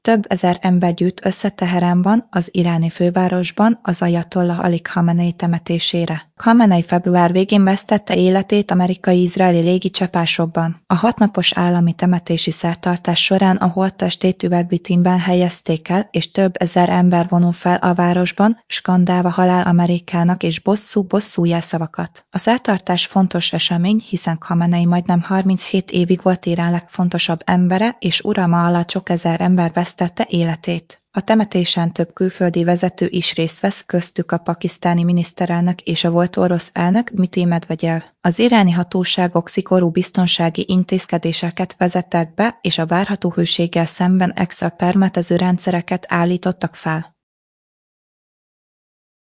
Több ezer ember gyűjt össze Teheránban, az iráni fővárosban az ajatollah Ali Khamenei temetésére. Khamenei február végén vesztette életét amerikai-izraeli légicsapásokban. A 6 napos állami temetési szertartás során a holttestét üvegvitrínben helyezték el, és több ezer ember vonul fel a városban, skandálva halál Amerikának és bosszú jelszavakat. A szertartás fontos esemény, hiszen Khamenei majdnem 37 évig volt Irán legfontosabb embere, és uralma alatt sok ezer ember vesztette életét. A temetésen több külföldi vezető is részt vesz, köztük a pakisztáni miniszterelnök és a volt orosz elnök Dmitrij Medvegyev. Az iráni hatóságok szigorú biztonsági intézkedéseket vezettek be, és a várható hőséggel szemben extra permetező rendszereket állítottak fel.